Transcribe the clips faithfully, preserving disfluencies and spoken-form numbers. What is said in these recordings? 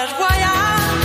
voyage, voyage.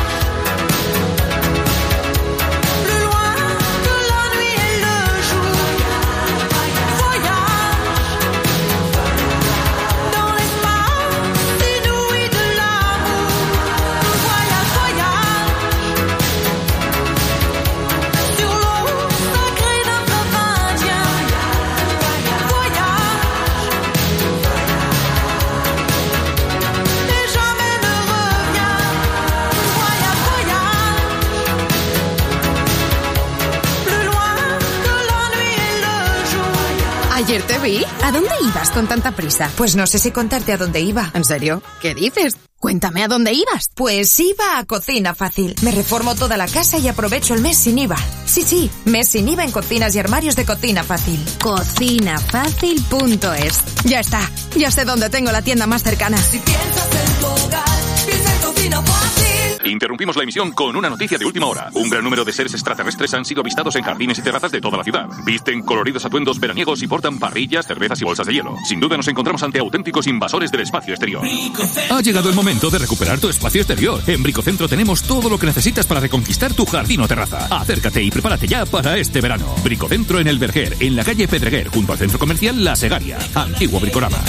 Ayer te vi. ¿A dónde ibas con tanta prisa? Pues no sé si contarte a dónde iba. ¿En serio? ¿Qué dices? Cuéntame a dónde ibas. Pues iba a Cocina Fácil. Me reformo toda la casa y aprovecho el mes sin I V A. Sí, sí, mes sin I V A en cocinas y armarios de Cocina Fácil. Cocina Fácil punto es. Ya está. Ya sé dónde tengo la tienda más cercana. Si piensas en tu hogar, piensa en Cocina Fácil. Interrumpimos la emisión con una noticia de última hora. Un gran número de seres extraterrestres han sido avistados en jardines y terrazas de toda la ciudad. Visten coloridos atuendos veraniegos y portan parrillas, cervezas y bolsas de hielo. Sin duda nos encontramos ante auténticos invasores del espacio exterior. Ha llegado el momento de recuperar tu espacio exterior. En Bricocentro tenemos todo lo que necesitas para reconquistar tu jardín o terraza. Acércate y prepárate ya para este verano. Bricocentro en El Verger, en la calle Pedreguer, junto al centro comercial La Segaria. Antiguo Bricorama.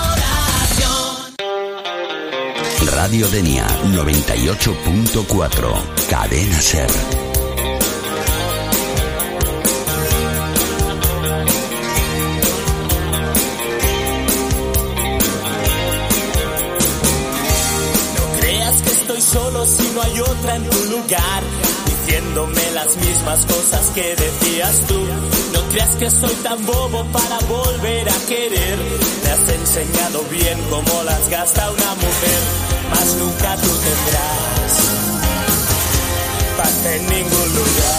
Radio Denia noventa y ocho punto cuatro, Cadena Ser. No creas que estoy solo si no hay otra en tu lugar, diciéndome las mismas cosas que decías tú. No creas que soy tan bobo para volver a querer. Me has enseñado bien cómo las gasta una mujer, mas nunca tú tendrás paz en ningún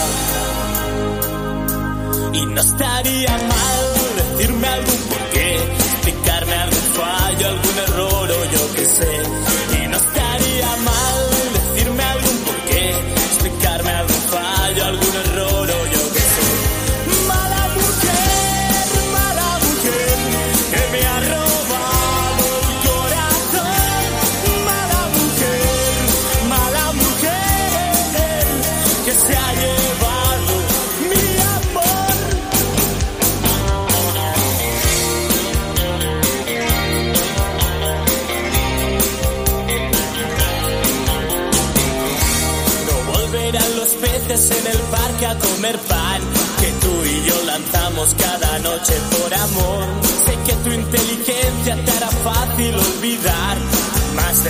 lugar. Y no estaría mal decirme algún porqué, explicarme algún fallo, algún error o yo qué sé. Y no estaría mal decirme algún porqué, explicarme algún fallo, algún error o yo qué sé. Mala mujer, mala mujer, que me ha robado el corazón. Mala mujer, mala mujer, que se ha llevado mi amor. No volverán los peces en el parque a comer pan que tú y yo lanzamos cada noche por amor. Sé que tu inteligencia te hará fácil olvidar más de